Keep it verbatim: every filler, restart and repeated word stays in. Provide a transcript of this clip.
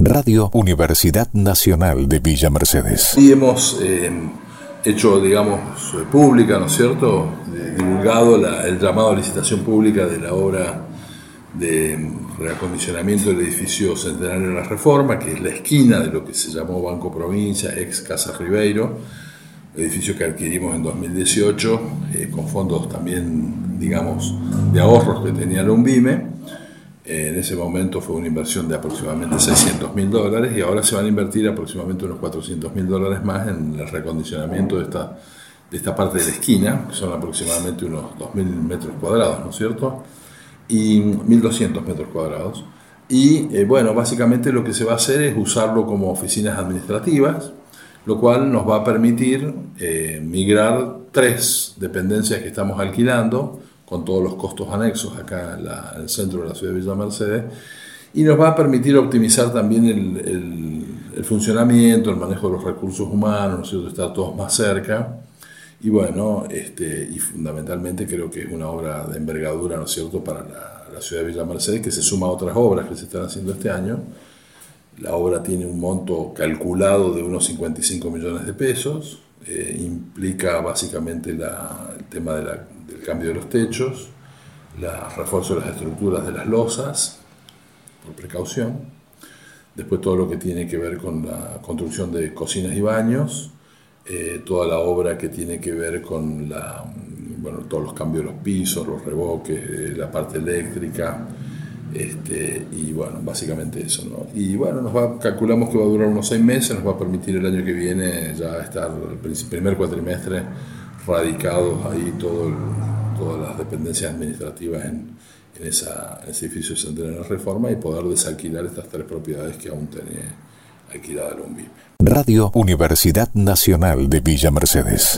Radio Universidad Nacional de Villa Mercedes. Y hemos eh, hecho, digamos, pública, ¿no es cierto?, eh, divulgado la, el llamado a licitación pública de la obra de reacondicionamiento del edificio Centenario de la Reforma, que es la esquina de lo que se llamó Banco Provincia, ex Casa Ribeiro, edificio que adquirimos en dos mil dieciocho, eh, con fondos también, digamos, de ahorros que tenía la UNVIME. Eh, en ese momento fue una inversión de aproximadamente seiscientos mil dólares y ahora se van a invertir aproximadamente unos cuatrocientos mil dólares más en el reacondicionamiento de esta, de esta parte de la esquina, que son aproximadamente unos dos mil metros cuadrados, ¿no es cierto?, y mil doscientos metros cuadrados. Y eh, bueno, básicamente lo que se va a hacer es usarlo como oficinas administrativas, lo cual nos va a permitir eh, migrar tres dependencias que estamos alquilando, con todos los costos anexos acá en, la, en el centro de la ciudad de Villa Mercedes, y nos va a permitir optimizar también el, el, el funcionamiento, el manejo de los recursos humanos, ¿no es cierto?, estar todos más cerca. Y bueno, este, y fundamentalmente creo que es una obra de envergadura, ¿no es cierto?, para la, la ciudad de Villa Mercedes, que se suma a otras obras que se están haciendo este año. La obra tiene un monto calculado de unos cincuenta y cinco millones de pesos, eh, implica básicamente la, el tema de la, del cambio de los techos, el refuerzo de las estructuras de las losas, por precaución, después todo lo que tiene que ver con la construcción de cocinas y baños, eh, toda la obra que tiene que ver con la, bueno, todos los cambios de los pisos, los revoques, eh, la parte eléctrica. Este, y bueno, básicamente eso, ¿no? Y bueno, nos va, calculamos que va a durar unos seis meses, nos va a permitir el año que viene ya estar el primer cuatrimestre radicados ahí todo el, todas las dependencias administrativas en, en, esa, en ese edificio Centenario de la Reforma y poder desalquilar estas tres propiedades que aún tiene alquilada la UNVIME. Radio Universidad Nacional de Villa Mercedes.